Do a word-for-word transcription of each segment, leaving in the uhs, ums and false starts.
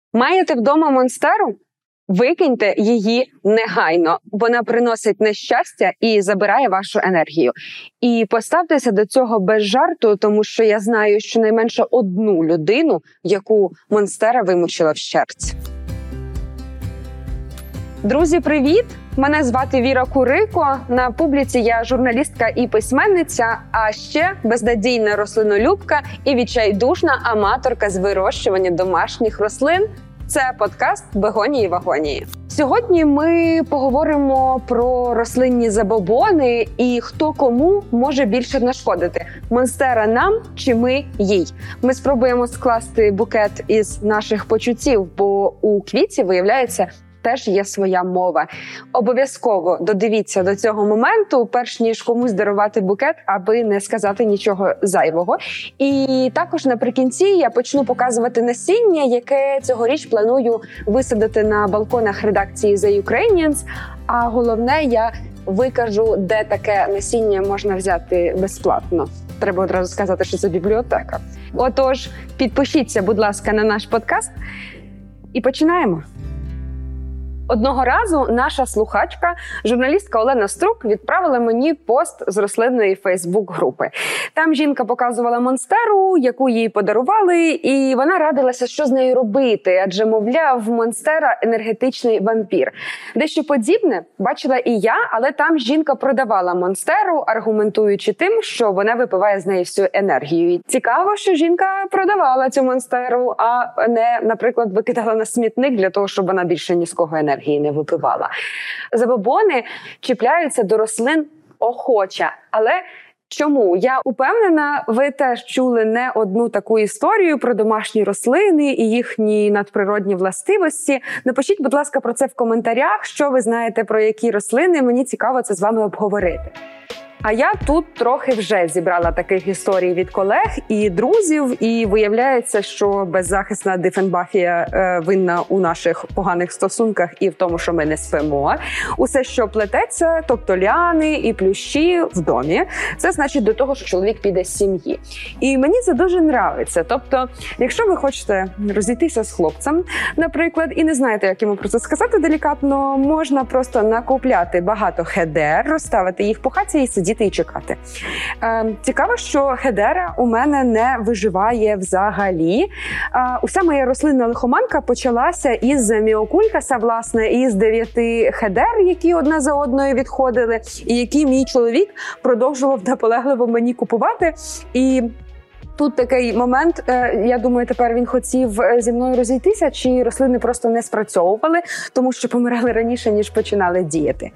Маєте вдома монстеру? Викиньте її негайно. Вона приносить нещастя і забирає вашу енергію. І поставтеся до цього без жарту, тому що я знаю щонайменше одну людину, яку монстера вимучила вщерть. Друзі, привіт! Мене звати Віра Курико. На публіці я журналістка і письменниця, а ще безнадійна рослинолюбка і відчайдушна аматорка з вирощування домашніх рослин. Це подкаст «Бегонії вагонії». Сьогодні ми поговоримо про рослинні забобони і хто кому може більше нашкодити – монстера нам чи ми їй. Ми спробуємо скласти букет із наших почуттів, бо у квітці, виявляється, теж є своя мова. Обов'язково додивіться до цього моменту, перш ніж комусь дарувати букет, аби не сказати нічого зайвого. І також наприкінці я почну показувати насіння, яке цьогоріч планую висадити на балконах редакції The Ukrainians. А головне, я викажу, де таке насіння можна взяти безплатно. Треба одразу сказати, що це бібліотека. Отож, підпишіться, будь ласка, на наш подкаст і починаємо. Одного разу наша слухачка, журналістка Олена Струк, відправила мені пост з рослинної фейсбук-групи. Там жінка показувала монстеру, яку їй подарували, і вона радилася, що з нею робити, адже, мовляв, монстера – енергетичний вампір. Дещо подібне бачила і я, але там жінка продавала монстеру, аргументуючи тим, що вона випиває з неї всю енергію. І цікаво, що жінка продавала цю монстеру, а не, наприклад, викидала на смітник для того, щоб вона більше ні з кого енергії не випивала. Забобони чіпляються до рослин охоче. Але чому? Я упевнена, ви теж чули не одну таку історію про домашні рослини і їхні надприродні властивості. Напишіть, будь ласка, про це в коментарях, що ви знаєте про які рослини. Мені цікаво це з вами обговорити. А я тут трохи вже зібрала таких історій від колег і друзів, і виявляється, що беззахисна Дифенбахія е, винна у наших поганих стосунках і в тому, що ми не спимо. Усе, що плететься, тобто ліани і плющі в домі, це значить до того, що чоловік піде з сім'ї. І мені це дуже нравиться. Тобто, якщо ви хочете розійтися з хлопцем, наприклад, і не знаєте, як йому про це сказати делікатно, можна просто накупляти багато хедер, розставити їх по хаті і сидіти і чекати. Е, цікаво, що хедера у мене не виживає взагалі. Е, уся моя рослинна лихоманка почалася із міокулькаса, власне, із дев'яти хедер, які одна за одною відходили, і які мій чоловік продовжував наполегливо мені купувати. І тут такий момент, я думаю, тепер він хотів зі мною розійтися, чи рослини просто не спрацьовували, тому що помирали раніше, ніж починали діяти.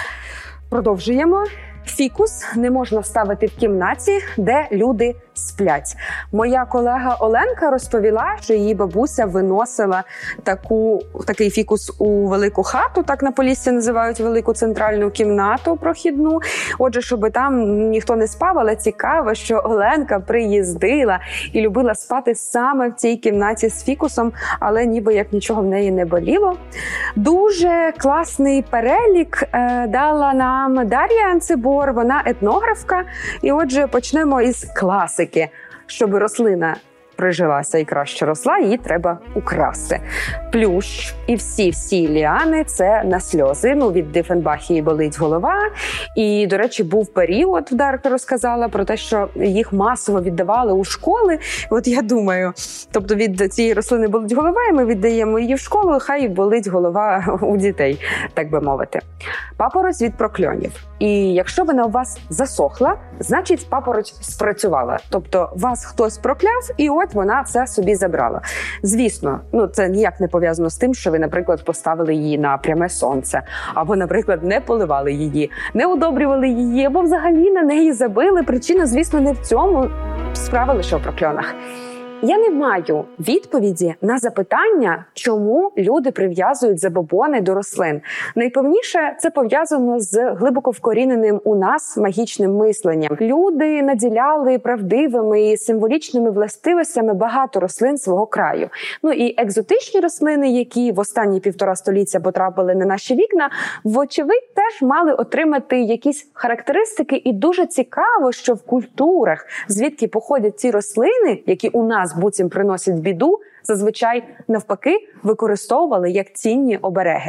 Продовжуємо. Фікус не можна ставити в кімнаті, де люди сплять. Моя колега Оленка розповіла, що її бабуся виносила таку, такий фікус у велику хату, так на Поліссі називають велику центральну кімнату прохідну. Отже, щоб там ніхто не спав, але цікаво, що Оленка приїздила і любила спати саме в цій кімнаті з фікусом, але ніби як нічого в неї не боліло. Дуже класний перелік е, дала нам Дар'я Анцибор, вона етнографка. І отже, почнемо із класики. Щоб рослина прижилася і краще росла, її треба украсти. Плющ і всі-всі ліани – це на сльози. Ну, від Дифенбахії болить голова. І, до речі, був період, Дарка розказала про те, що їх масово віддавали у школи. От я думаю, тобто від цієї рослини болить голова, і ми віддаємо її в школу, хай болить голова у дітей, так би мовити. Папороть від прокльонів. І якщо вона у вас засохла, значить папороть спрацювала. Тобто вас хтось прокляв, і от вона це собі забрала. Звісно, ну це ніяк не пов'язано з тим, що ви, наприклад, поставили її на пряме сонце, або, наприклад, не поливали її, не удобрювали її, або взагалі на неї забили. Причина, звісно, не в цьому. Справа лише в прокльонах. Я не маю відповіді на запитання, чому люди прив'язують забобони до рослин. Найпевніше це пов'язано з глибоко вкоріненим у нас магічним мисленням. Люди наділяли правдивими і символічними властивостями багато рослин свого краю. Ну і екзотичні рослини, які в останні півтора століття потрапили на наші вікна, вочевидь теж мали отримати якісь характеристики. І дуже цікаво, що в культурах, звідки походять ці рослини, які у нас нас буцім приносять біду, зазвичай навпаки використовували як цінні обереги.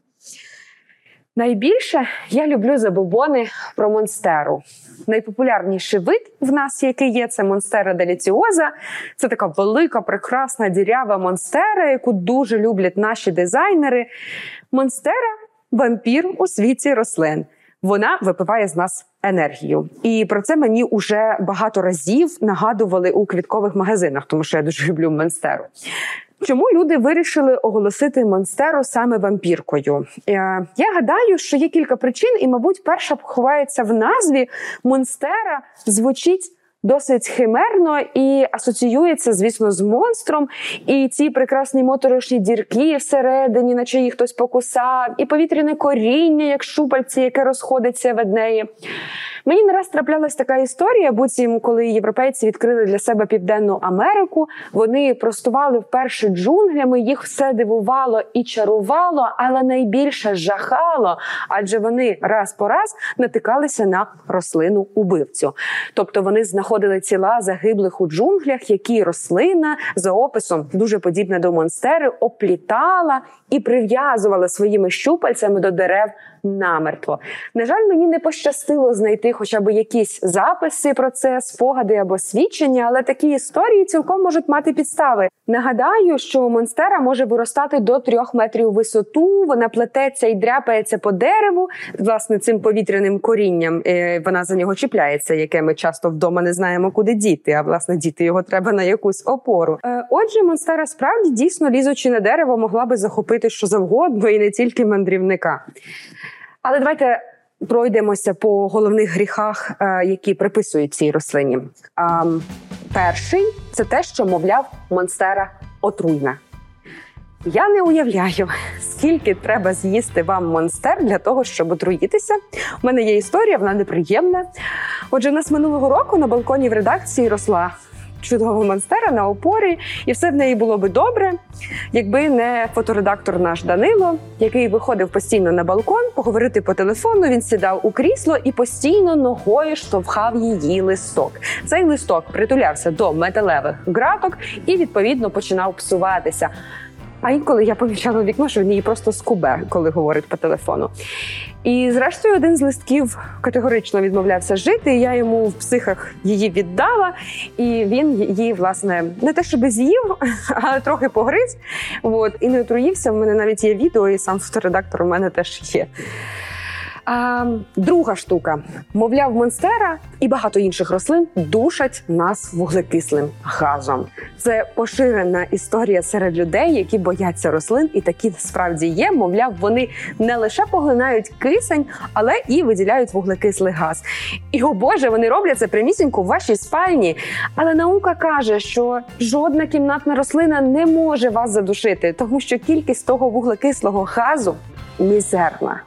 Найбільше я люблю забобони про монстеру. Найпопулярніший вид в нас, який є, це монстера деліціоза. Це така велика, прекрасна, дірява монстера, яку дуже люблять наші дизайнери. Монстера – вампір у світі рослин. Вона випиває з нас енергію. І про це мені вже багато разів нагадували у квіткових магазинах, тому що я дуже люблю монстеру. Чому люди вирішили оголосити монстеру саме вампіркою? Я гадаю, що є кілька причин, і, мабуть, перша ховається в назві. Монстера звучить досить химерно і асоціюється, звісно, з монстром. І ці прекрасні моторошні дірки всередині, наче їх хтось покусав, і повітряне коріння, як шупальці, яке розходиться від неї. Мені не раз траплялась така історія, буцім, коли європейці відкрили для себе Південну Америку, вони простували вперше джунглями, їх все дивувало і чарувало, але найбільше жахало, адже вони раз по раз натикалися на рослину-убивцю. Тобто вони знаходили тіла загиблих у джунглях, які рослина, за описом дуже подібна до монстери, оплітала і прив'язувала своїми щупальцями до дерев намертво. На жаль, мені не пощастило знайти хоча б якісь записи про це, спогади або свідчення, але такі історії цілком можуть мати підстави. Нагадаю, що монстера може виростати до трьох метрів у висоту, вона плететься і дряпається по дереву, власне, цим повітряним корінням вона за нього чіпляється, яке ми часто вдома не знаємо, куди діти, а, власне, діти його треба на якусь опору. Отже, монстера справді, дійсно, лізучи на дерево, могла би захопити що завгодно і не тільки мандрівника. Але давайте пройдемося по головних гріхах, які приписують цій рослині. Перший – це те, що, мовляв, монстера отруйна. Я не уявляю, скільки треба з'їсти вам монстер для того, щоб отруїтися. У мене є історія, вона неприємна. Отже, у нас минулого року на балконі в редакції росла чудова монстера на опорі, і все в неї було би добре, якби не фоторедактор наш Данило, який виходив постійно на балкон поговорити по телефону, він сідав у крісло і постійно ногою штовхав її листок. Цей листок притулявся до металевих ґраток і, відповідно, починав псуватися. А інколи я помічала в вікно, що він її просто скубе, коли говорить по телефону. І, зрештою, один з листків категорично відмовлявся жити, і я йому в психах її віддала, і він її, власне, не те щоб з'їв, але трохи погриз, от, і не отруївся. У мене навіть є відео, і сам фоторедактор у мене теж є. А, друга штука. Мовляв, монстера і багато інших рослин душать нас вуглекислим газом. Це поширена історія серед людей, які бояться рослин, і такі справді є. Мовляв, вони не лише поглинають кисень, але і виділяють вуглекислий газ. І, о Боже, вони роблять це прямісінько в вашій спальні. Але наука каже, що жодна кімнатна рослина не може вас задушити, тому що кількість того вуглекислого газу мізерна.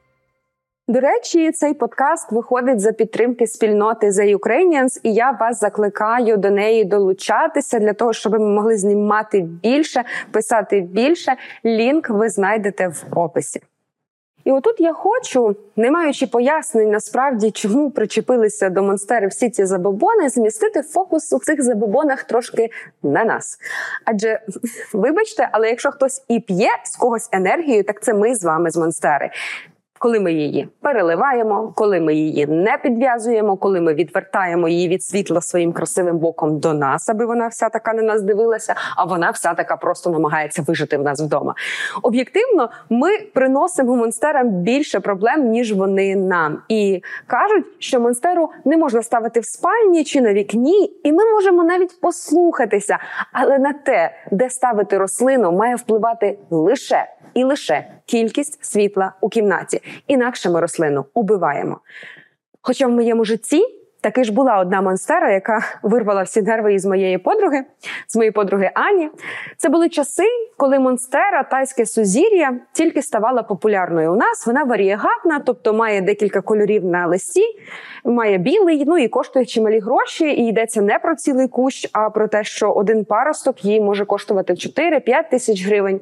До речі, цей подкаст виходить за підтримки спільноти The Ukrainians, і я вас закликаю до неї долучатися для того, щоб ми могли знімати більше, писати більше. Лінк ви знайдете в описі. І отут я хочу, не маючи пояснень насправді, чому причепилися до монстери всі ці забобони, змістити фокус у цих забобонах трошки на нас. Адже, вибачте, але якщо хтось і п'є з когось енергію, так це ми з вами з монстери. Коли ми її переливаємо, коли ми її не підв'язуємо, коли ми відвертаємо її від світла своїм красивим боком до нас, аби вона вся така на нас дивилася, а вона вся така просто намагається вижити в нас вдома. Об'єктивно, ми приносимо монстерам більше проблем, ніж вони нам. І кажуть, що монстеру не можна ставити в спальні чи на вікні, і ми можемо навіть послухатися. Але на те, де ставити рослину, має впливати лише і лише кількість світла у кімнаті. Інакше ми рослину убиваємо. Хоча в моєму житті таки ж була одна монстера, яка вирвала всі нерви із моєї подруги, з моєї подруги Ані. Це були часи, коли монстера, тайське сузір'я, тільки ставала популярною у нас. Вона варієгатна, тобто має декілька кольорів на листі, має білий, ну і коштує чималі гроші. І йдеться не про цілий кущ, а про те, що один паросток їй може коштувати чотири-п'ять тисяч гривень. Так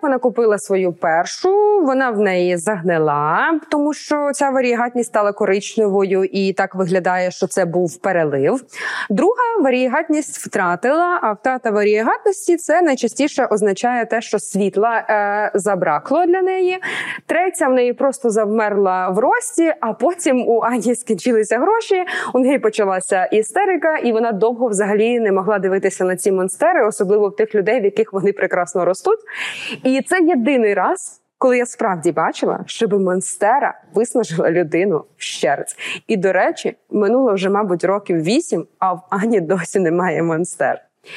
вона купила свою першу, вона в неї загнила, тому що ця варієгатність стала коричневою і так виглядає, що це був перелив. Друга варієгатність втратила, а втрата варієгатності – це найчастіше означає те, що світла е, забракло для неї. Третя в неї просто завмерла в рості, а потім у Ані скінчилися гроші, у неї почалася істерика, і вона довго взагалі не могла дивитися на ці монстери, особливо в тих людей, в яких вони прекрасно ростуть. І це єдиний раз, коли я справді бачила, щоб монстера виснажила людину вщерть. І, до речі, минуло вже, мабуть, років вісім, а в Ані досі немає монстер.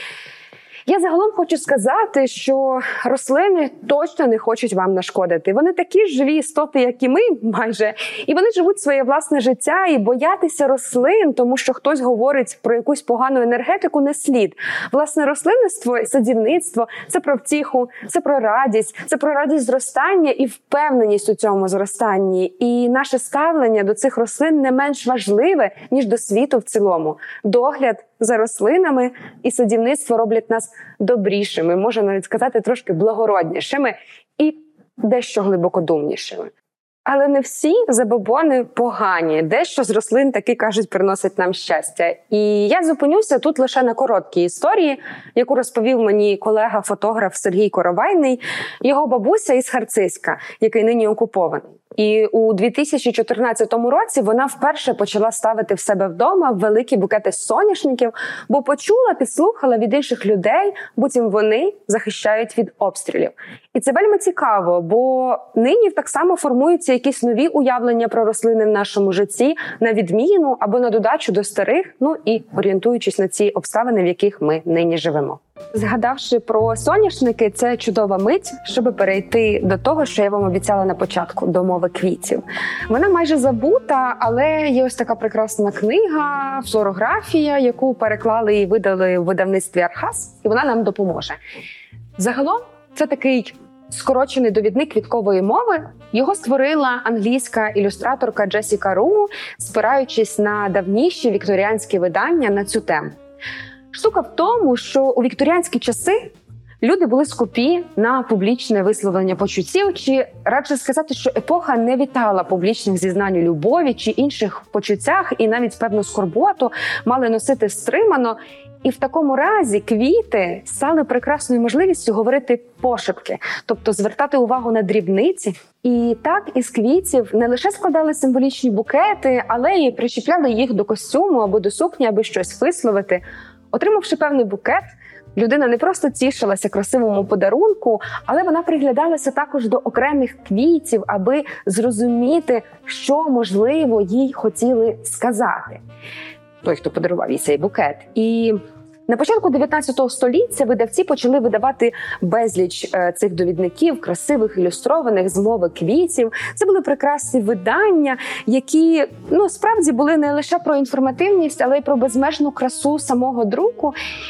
Я загалом хочу сказати, що рослини точно не хочуть вам нашкодити. Вони такі ж живі істоти, як і ми, майже. І вони живуть своє власне життя, і боятися рослин, тому що хтось говорить про якусь погану енергетику, не слід. Власне, рослинництво і садівництво – це про втіху, це про радість, це про радість зростання і впевненість у цьому зростанні. І наше ставлення до цих рослин не менш важливе, ніж до світу в цілому. Догляд за рослинами і садівництво роблять нас добрішими, можна навіть сказати, трошки благороднішими і дещо глибокодумнішими. Але не всі забобони погані. Дещо з рослин таки, кажуть, приносить нам щастя. І я зупинюся тут лише на короткій історії, яку розповів мені колега-фотограф Сергій Коровайний, його бабуся із Харциська, який нині окупований. І у дві тисячі чотирнадцятому році вона вперше почала ставити в себе вдома великі букети соняшників, бо почула, підслухала від інших людей, буцім вони захищають від обстрілів. І це вельми цікаво, бо нині так само формуються якісь нові уявлення про рослини в нашому житті, на відміну або на додачу до старих, ну і орієнтуючись на ці обставини, в яких ми нині живемо. Згадавши про соняшники, це чудова мить, щоб перейти до того, що я вам обіцяла на початку, до мови квітів. Вона майже забута, але є ось така прекрасна книга, флорографія, яку переклали і видали в видавництві Архаз, і вона нам допоможе. Загалом, це такий скорочений довідник квіткової мови. Його створила англійська ілюстраторка Джесіка Руму, спираючись на давніші вікторіанські видання на цю тему. Штука в тому, що у вікторіанські часи люди були скупі на публічне висловлення почуттів, чи радше сказати, що епоха не вітала публічних зізнань у любові чи інших почуттях, і навіть певну скорботу мали носити стримано. І в такому разі квіти стали прекрасною можливістю говорити пошепки, тобто звертати увагу на дрібниці. І так із квітів не лише складали символічні букети, але й причіпляли їх до костюму або до сукні, аби щось висловити. Отримавши певний букет, людина не просто тішилася красивому подарунку, але вона приглядалася також до окремих квітів, аби зрозуміти, що, можливо, їй хотіли сказати той, хто подарував їй цей букет. І на початку дев'ятнадцятого століття видавці почали видавати безліч е, цих довідників, красивих, ілюстрованих з мови квітів. Це були прекрасні видання, які, ну, справді були не лише про інформативність, але й про безмежну красу самого друку.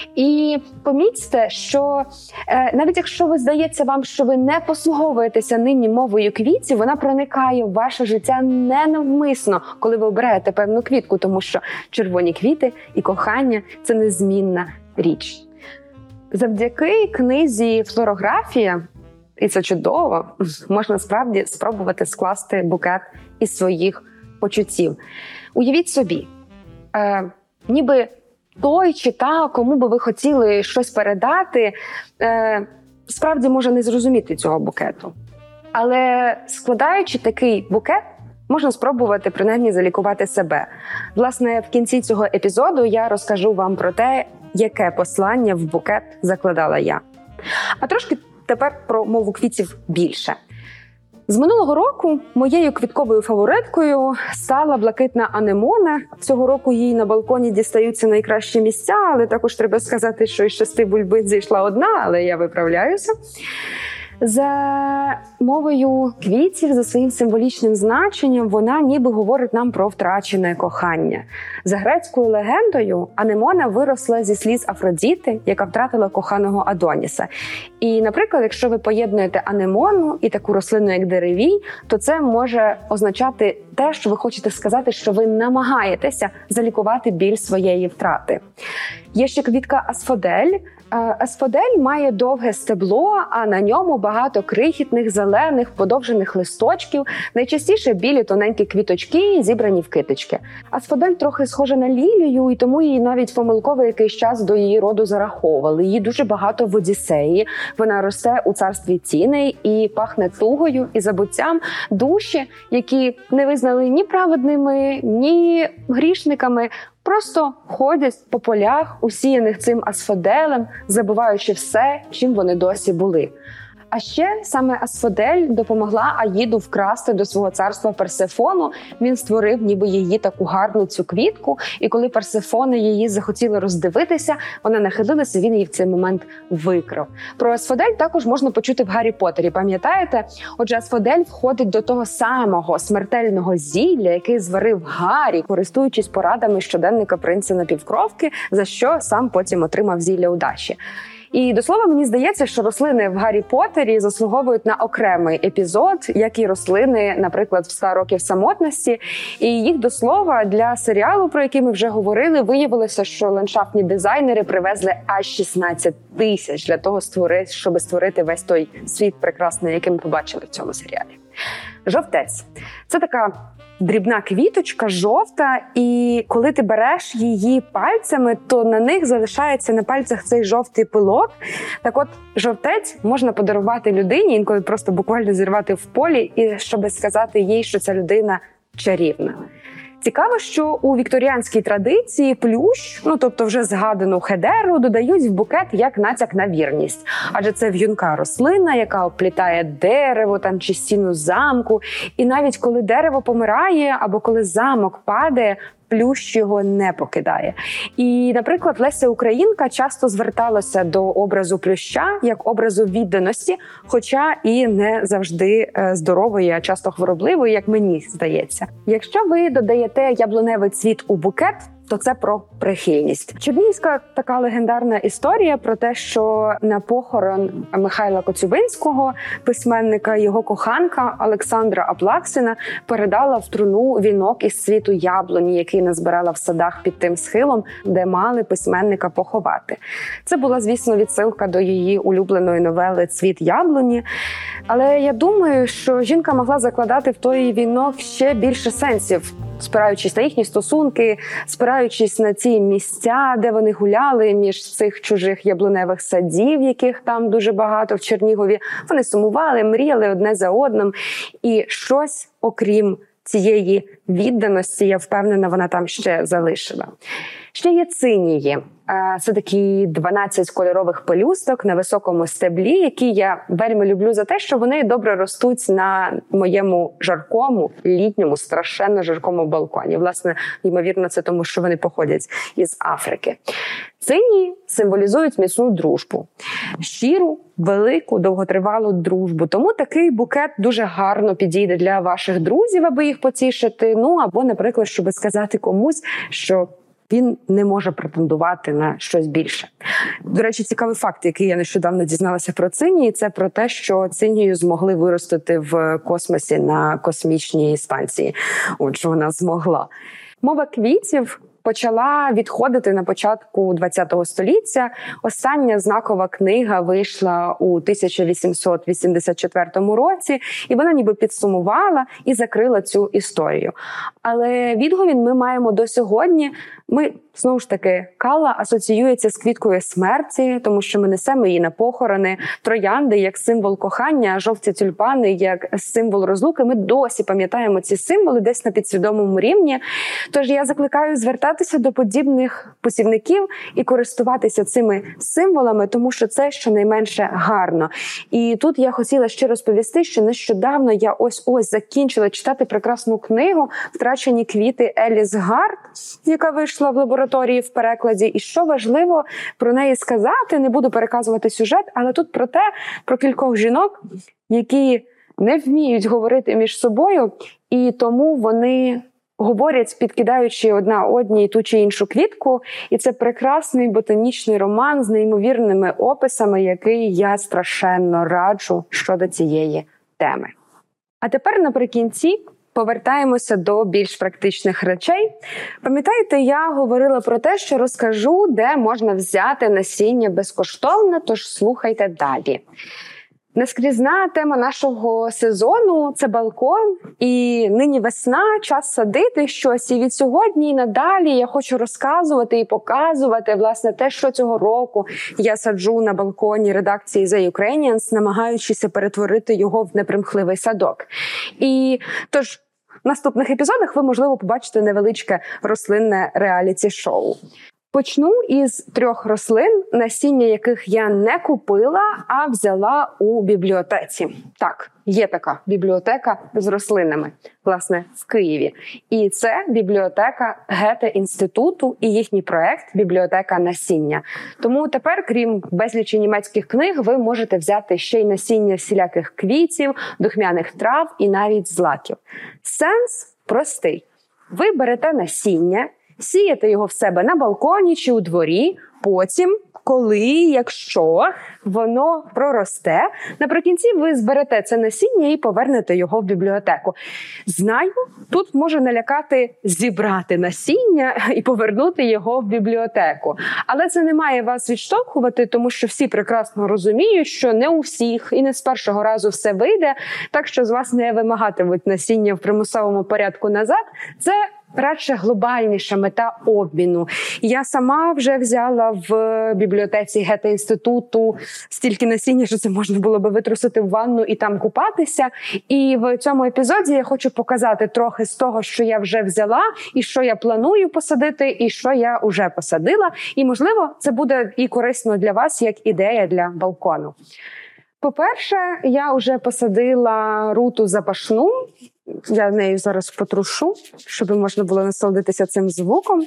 І помітьте, що е, навіть якщо ви, здається вам, що ви не послуговуєтеся нині мовою квітів, вона проникає в ваше життя ненавмисно, коли ви обираєте певну квітку, тому що червоні квіти і кохання – це незмінна річ. Завдяки книзі «Флорографія», і це чудово, можна справді спробувати скласти букет із своїх почуттів. Уявіть собі, е, ніби той чи та, кому би ви хотіли щось передати, е, справді може не зрозуміти цього букету. Але складаючи такий букет, можна спробувати принаймні залікувати себе. Власне, в кінці цього епізоду я розкажу вам про те, яке послання в букет закладала я. А трошки тепер про мову квітів більше. З минулого року моєю квітковою фавориткою стала блакитна анемона. Цього року їй на балконі дістаються найкращі місця, але також треба сказати, що із шести бульбин зійшла одна, але я виправляюся. За мовою квітів, за своїм символічним значенням, вона ніби говорить нам про втрачене кохання. За грецькою легендою, анемона виросла зі сліз Афродіти, яка втратила коханого Адоніса. І, наприклад, якщо ви поєднуєте анемону і таку рослину, як деревій, то це може означати те, що ви хочете сказати, що ви намагаєтеся залікувати біль своєї втрати. Є ще квітка асфодель, Асфодель має довге стебло, а на ньому багато крихітних, зелених, подовжених листочків, найчастіше білі тоненькі квіточки, зібрані в китички. Асфодель трохи схожа на лілію, і тому її навіть помилково якийсь час до її роду зараховували. Її дуже багато в Одіссеї, вона росте у царстві Тіней і пахне тугою і забуттям. Душі, які не визнали ні праведними, ні грішниками, просто ходять по полях, усіяних цим асфоделем, забуваючи все, чим вони досі були. А ще саме Асфодель допомогла Аїду вкрасти до свого царства Персефону. Він створив ніби її таку гарну цю квітку, і коли Персефона її захотіла роздивитися, вона нахилилася, він її в цей момент викрав. Про Асфодель також можна почути в Гаррі Поттері, пам'ятаєте? Отже, Асфодель входить до того самого смертельного зілля, який зварив Гаррі, користуючись порадами щоденника принца Напівкровки, за що сам потім отримав зілля удачі. І, до слова, мені здається, що рослини в Гаррі Поттері заслуговують на окремий епізод, як і рослини, наприклад, в ста років самотності. І їх, до слова, для серіалу, про який ми вже говорили, виявилося, що ландшафтні дизайнери привезли аж шістнадцять тисяч для того, щоб створити весь той світ прекрасний, який ми побачили в цьому серіалі. Жовтець – це така дрібна квіточка, жовта, і коли ти береш її пальцями, то на них залишається на пальцях цей жовтий пилок. Так от, жовтець можна подарувати людині, інколи просто буквально зірвати в полі, і щоб сказати їй, що ця людина чарівна. Цікаво, що у вікторіанській традиції плющ, ну тобто вже згадану хедеру, додають в букет як натяк на вірність. Адже це в'юнка рослина, яка оплітає дерево там, чи стіну замку. І навіть коли дерево помирає або коли замок падає, плющ його не покидає. І, наприклад, Леся Українка часто зверталася до образу плюща як образу відданості, хоча і не завжди здорової, а часто хворобливої, як мені здається. Якщо ви додаєте яблуневий цвіт у букет, то це про прихильність. Чернігівська така легендарна історія про те, що на похорон Михайла Коцюбинського, письменника, його коханка Олександра Аплаксіна передала в труну вінок із цвіту яблуні, який назбирала в садах під тим схилом, де мали письменника поховати. Це була, звісно, відсилка до її улюбленої новели «Цвіт яблуні». Але я думаю, що жінка могла закладати в той вінок ще більше сенсів, спираючись на їхні стосунки, спираючись на ці місця, де вони гуляли між цих чужих яблуневих садів, яких там дуже багато в Чернігові. Вони сумували, мріяли одне за одним. І щось, окрім цієї відданості, я впевнена, вона там ще залишила. Ще є цинії. Це такі дванадцять кольорових пелюсток на високому стеблі, які я вельми люблю за те, що вони добре ростуть на моєму жаркому, літньому, страшенно жаркому балконі. Власне, ймовірно, це тому, що вони походять із Африки. Цинії символізують міцну дружбу. Щиру, велику, довготривалу дружбу. Тому такий букет дуже гарно підійде для ваших друзів, аби їх потішити. Ну, або, наприклад, щоб сказати комусь, що він не може претендувати на щось більше. До речі, цікавий факт, який я нещодавно дізналася про цинії, це про те, що цинію змогли виростити в космосі на космічній станції. Отже, вона змогла. Мова квітів почала відходити на початку ХХ століття. Остання знакова книга вийшла у тисяча вісімсот вісімдесят четвертому році, і вона ніби підсумувала і закрила цю історію. Але відгомін ми маємо до сьогодні. Ми, знову ж таки, калла асоціюється з квіткою смерті, тому що ми несемо її на похорони, троянди як символ кохання, а жовті тюльпани як символ розлуки. Ми досі пам'ятаємо ці символи десь на підсвідомому рівні. Тож я закликаю звертатися до подібних посівників і користуватися цими символами, тому що це щонайменше гарно. І тут я хотіла ще розповісти, що нещодавно я ось-ось закінчила читати прекрасну книгу «Втрачені квіти» Еліс Гард, яка вийшла в лабораторії в перекладі. І що важливо про неї сказати, не буду переказувати сюжет, але тут про те, про кількох жінок, які не вміють говорити між собою, і тому вони говорять, підкидаючи одна одній ту чи іншу квітку. І це прекрасний ботанічний роман з неймовірними описами, який я страшенно раджу щодо цієї теми. А тепер наприкінці повертаємося до більш практичних речей. Пам'ятаєте, я говорила про те, що розкажу, де можна взяти насіння безкоштовно, тож слухайте далі. Наскрізна тема нашого сезону – це балкон, і нині весна, час садити щось. І від сьогодні і надалі я хочу розказувати і показувати, власне, те, що цього року я саджу на балконі редакції The Ukrainians, намагаючися перетворити його в непримхливий садок. І тож в наступних епізодах ви, можливо, побачите невеличке рослинне реаліті-шоу. Почну із трьох рослин, насіння яких я не купила, а взяла у бібліотеці. Так, є така бібліотека з рослинами, власне, в Києві. І це бібліотека Гете-інституту і їхній проект «Бібліотека насіння». Тому тепер, крім безлічі німецьких книг, ви можете взяти ще й насіння всіляких квітів, духмяних трав і навіть злаків. Сенс простий. Ви берете насіння, сієте його в себе на балконі чи у дворі, потім, коли, якщо воно проросте, наприкінці ви зберете це насіння і повернете його в бібліотеку. Знаю, тут може налякати зібрати насіння і повернути його в бібліотеку. Але це не має вас відштовхувати, тому що всі прекрасно розуміють, що не у всіх і не з першого разу все вийде, так що з вас не вимагатимуть насіння в примусовому порядку назад. Це радше глобальніша мета обміну. Я сама вже взяла в бібліотеці Гете-інституту стільки насіння, що це можна було би витрусити в ванну і там купатися. І в цьому епізоді я хочу показати трохи з того, що я вже взяла, і що я планую посадити, і що я вже посадила. І, можливо, це буде і корисно для вас, як ідея для балкону. По-перше, я вже посадила руту запашну. Я нею зараз потрушу, щоб можна було насолодитися цим звуком.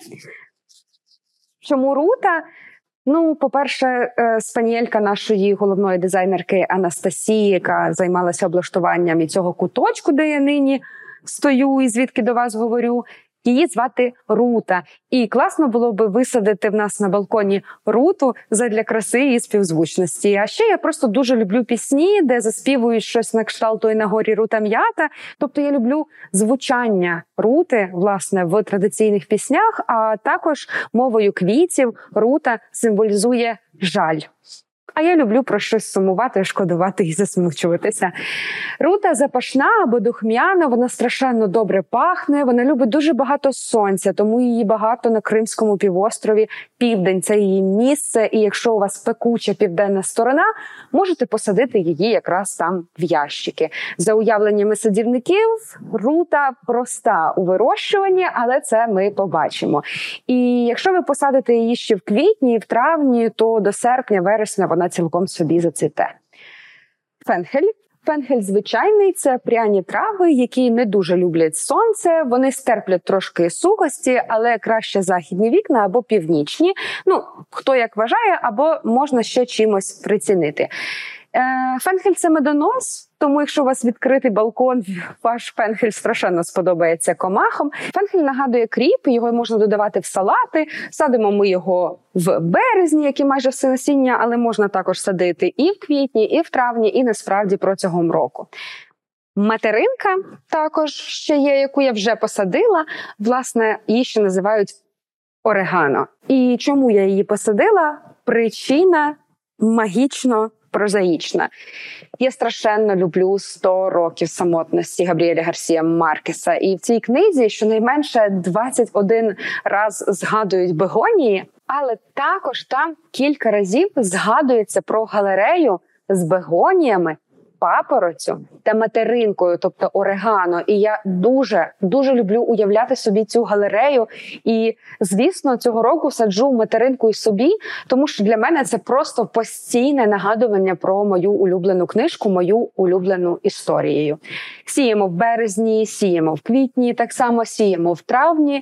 Чому рута? Ну, по-перше, спанієлька нашої головної дизайнерки Анастасії, яка займалася облаштуванням і цього куточку, де я нині стою і звідки до вас говорю, її звати Рута. І класно було би висадити в нас на балконі руту задля краси і співзвучності. А ще я просто дуже люблю пісні, де заспівують щось на кшталт «Ой на горі рута м'ята». Тобто я люблю звучання рути, власне, в традиційних піснях, а також мовою квітів рута символізує жаль. А я люблю про щось сумувати, шкодувати і засмучуватися. Рута запашна або духмяна, вона страшенно добре пахне, вона любить дуже багато сонця, тому її багато на Кримському півострові. Південь – це її місце, і якщо у вас пекуча південна сторона, можете посадити її якраз там в ящики. За уявленнями садівників, рута проста у вирощуванні, але це ми побачимо. І якщо ви посадите її ще в квітні, в травні, то до серпня-вересня вона цілком собі зацвіте. Фенхель. Фенхель звичайний – це пряні трави, які не дуже люблять сонце. Вони стерплять трошки сухості, але краще західні вікна або північні. Ну, хто як вважає, або можна ще чимось прицінити. Фенхель – це медонос, тому якщо у вас відкритий балкон, ваш фенхель страшенно сподобається комахам. Фенхель нагадує кріп, його можна додавати в салати. Садимо ми його в березні, як і майже все насіння, але можна також садити і в квітні, і в травні, і насправді протягом року. Материнка також ще є, яку я вже посадила. Власне, її ще називають орегано. І чому я її посадила? Причина магічно прозаїчна. Я страшенно люблю сто років самотності Габріеля Гарсія Маркеса. І в цій книзі щонайменше двадцять один раз згадують бегонії, але також там кілька разів згадується про галерею з бегоніями, папороцю та материнкою, тобто орегано. І я дуже, дуже люблю уявляти собі цю галерею. І, звісно, цього року саджу материнку і собі, тому що для мене це просто постійне нагадування про мою улюблену книжку, мою улюблену історію. Сіємо в березні, сіємо в квітні, так само сіємо в травні.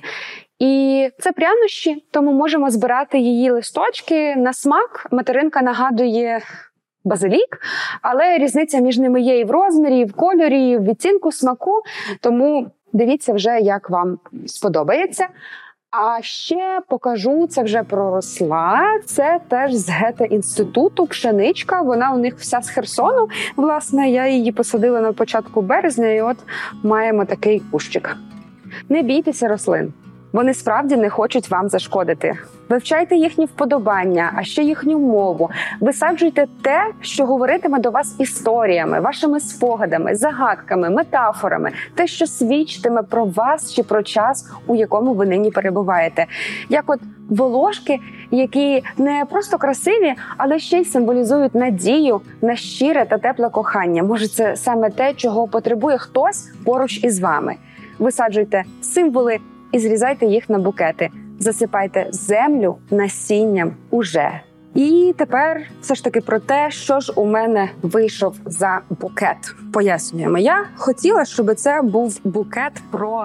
І це прянощі, тому можемо збирати її листочки на смак. Материнка нагадує базилік, але різниця між ними є і в розмірі, і в кольорі, і в відтінку смаку, тому дивіться вже, як вам сподобається. А ще покажу, це вже проросла. Це теж з Гете-інституту, пшеничка. Вона у них вся з Херсону. Власне, я її посадила на початку березня, і от маємо такий кущик. Не бійтеся рослин. Вони справді не хочуть вам зашкодити. Вивчайте їхні вподобання, а ще їхню мову. Висаджуйте те, що говоритиме до вас історіями, вашими спогадами, загадками, метафорами, те, що свідчитиме про вас чи про час, у якому ви нині перебуваєте. Як от волошки, які не просто красиві, але ще й символізують надію на щире та тепле кохання. Може, це саме те, чого потребує хтось поруч із вами. Висаджуйте символи і зрізайте їх на букети. Засипайте землю насінням уже. І тепер все ж таки про те, що ж у мене вийшов за букет. Пояснюємо. Я хотіла, щоб це був букет про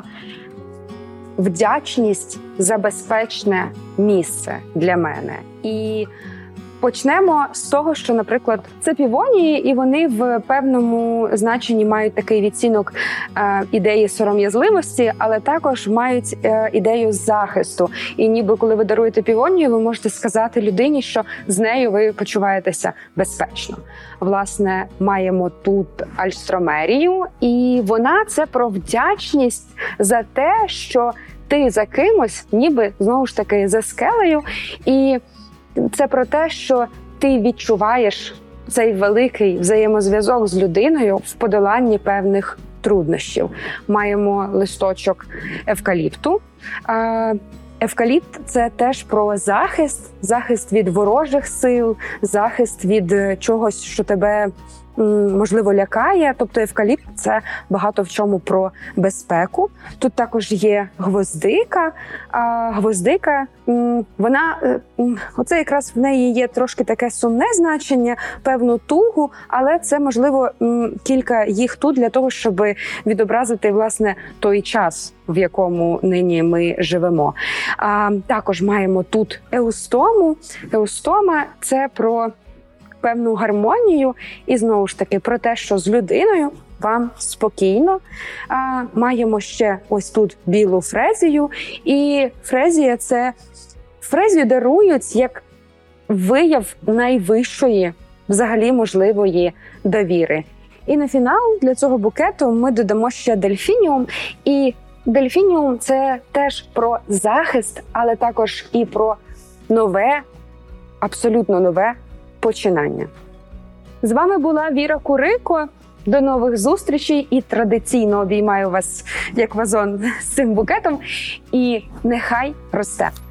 вдячність за безпечне місце для мене. І почнемо з того, що, наприклад, це півонії, і вони в певному значенні мають такий відцінок е, ідеї сором'язливості, але також мають е, ідею захисту. І ніби коли ви даруєте півонію, ви можете сказати людині, що з нею ви почуваєтеся безпечно. Власне, маємо тут альстромерію, і вона – це про вдячність за те, що ти за кимось, ніби, знову ж таки, за скелею, і це про те, що ти відчуваєш цей великий взаємозв'язок з людиною в подоланні певних труднощів. Маємо листочок евкаліпту. Евкаліпт – це теж про захист, захист від ворожих сил, захист від чогось, що тебе, можливо, лякає. Тобто евкаліпт – це багато в чому про безпеку. Тут також є гвоздика. А гвоздика, вона, оце якраз в неї є трошки таке сумне значення, певну тугу, але це, можливо, кілька їх тут для того, щоб відобразити, власне, той час, в якому нині ми живемо. А, також маємо тут еустому. Еустома – це про певну гармонію і, знову ж таки, про те, що з людиною вам спокійно. А, маємо ще ось тут білу фрезію. І фрезія – це фрезію дарують як вияв найвищої, взагалі, можливої довіри. І на фінал для цього букету ми додамо ще дельфініум. І дельфініум – це теж про захист, але також і про нове, абсолютно нове починання. З вами була Віра Курико. До нових зустрічей і традиційно обіймаю вас як вазон з цим букетом. І нехай росте!